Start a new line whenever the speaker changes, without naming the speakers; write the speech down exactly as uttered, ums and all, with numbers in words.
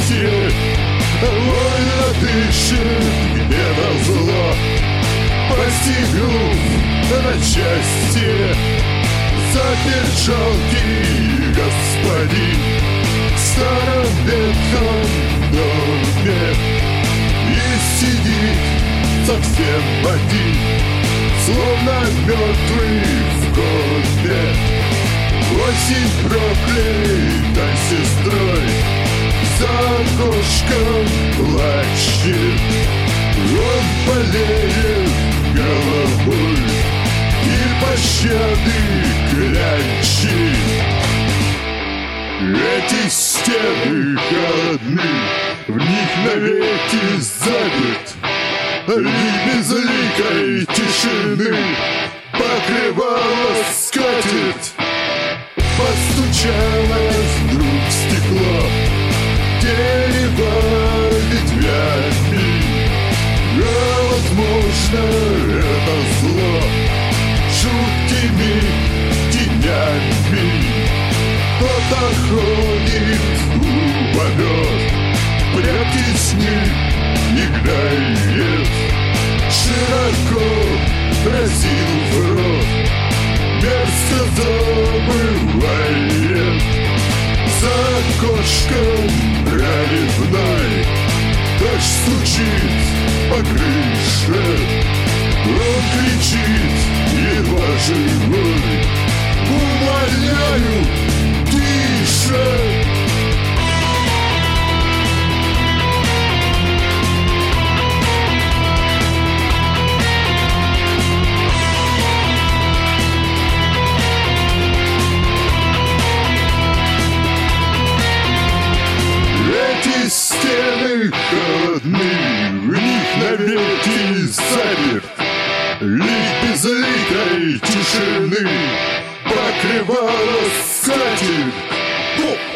счастье вольно дышит где-то зло, постигнув на части. Запер жалкий господин в старом ветхом доме и сидит совсем один, словно мертвый в коме. Осень проклятой сестрой за окошком плачет. Он болеет головой и пощады клянчит. Эти стены холодны, в них навеки заперт. И безликой тишины покрывало скатерть. Постучалось вдруг стекло дерево ветвями. А возможно, это зло жуткими тенями. Кто-то ходит у ворот, прятки сны играет, широко разинув рот, мерзко забывает. За окошком проливной дождь стучит по крыше. Он кричит, едва живой: умоляю, тише! Стены холодны, в них навеки заперт. И безликой тишины покрывало скатерть.